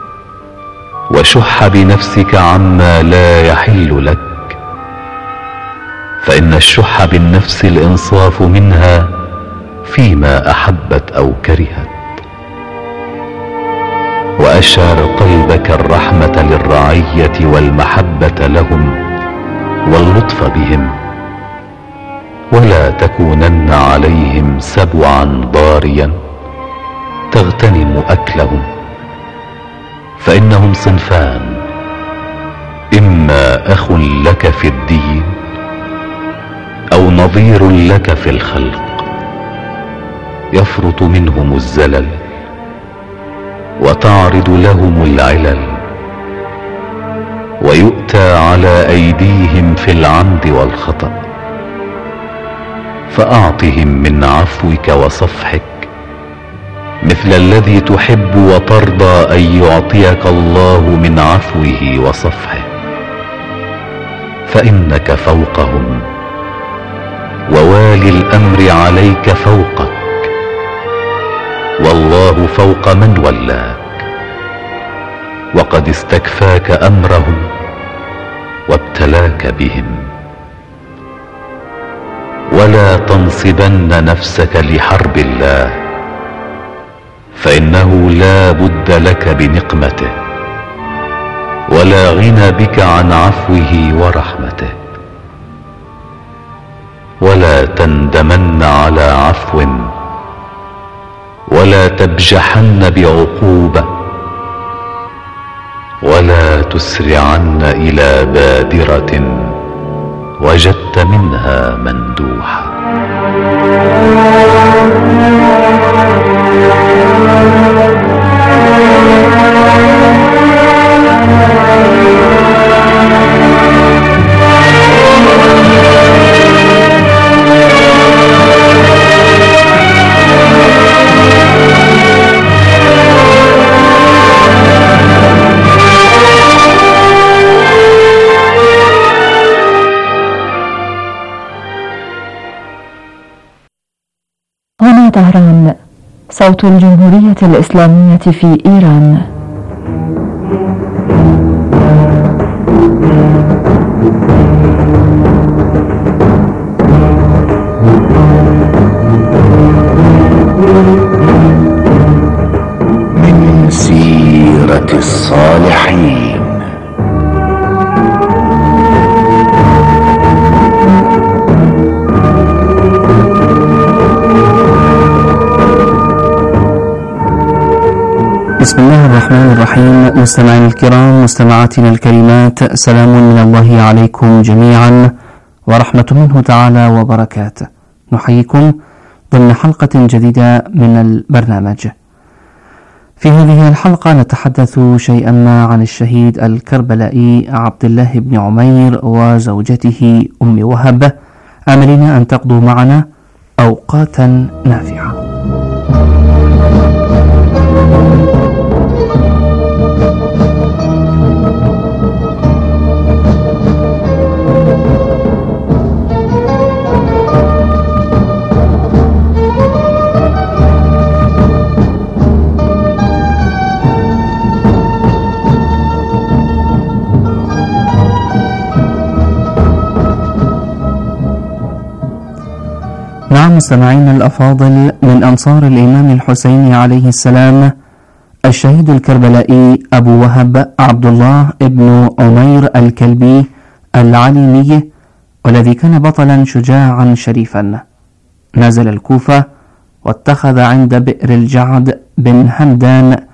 Speaker 17: وشح بنفسك عما لا يحل لك، فإن الشح بالنفس الإنصاف منها فيما أحبت أو كرهت. وأشعر قلبك الرحمة للرعية والمحبة لهم واللطف بهم، ولا تكونن عليهم سبعا ضاريا تغتنم أكلهم، فإنهم صنفان: إما أخ لك في الدين أو نظير لك في الخلق، يفرط منهم الزلل وتعرض لهم العلل، ويؤتى على أيديهم في العمد والخطأ. فأعطهم من عفوك وصفحك مثل الذي تحب وترضى أن يعطيك الله من عفوه وصفحه، فإنك فوقهم، ووالي الأمر عليك فوقك، والله فوق من ولاك، وقد استكفاك أمرهم وابتلاك بهم. ولا تنصبن نفسك لحرب الله، فإنه لا بد لك بنقمته، ولا غنى بك عن عفوه ورحمته. ولا تندمن على عفو، ولا تبجحن بعقوبة، ولا تسرعن إلى بادرة وجدت منها مندوحة.
Speaker 10: هنا طهران، صوت الجمهورية الإسلامية في إيران.
Speaker 11: من سيرة الصالحين.
Speaker 13: بسم الله الرحمن الرحيم. مستمعينا الكرام، مستمعاتنا الكريمات، سلام من الله عليكم جميعا ورحمة منه تعالى وبركاته. نحييكم ضمن حلقة جديدة من البرنامج. في هذه الحلقة نتحدث شيئا ما عن الشهيد الكربلائي عبد الله بن عمير وزوجته أم وهب، آملين أن تقضوا معنا أوقاتا نافعة. نعم مستمعينا الأفاضل، من أنصار الإمام الحسين عليه السلام الشهيد الكربلائي أبو وهب عبد الله ابن عمير الكلبي العليمي، والذي كان بطلا شجاعا شريفا. نزل الكوفة واتخذ عند بئر الجعد بن همدان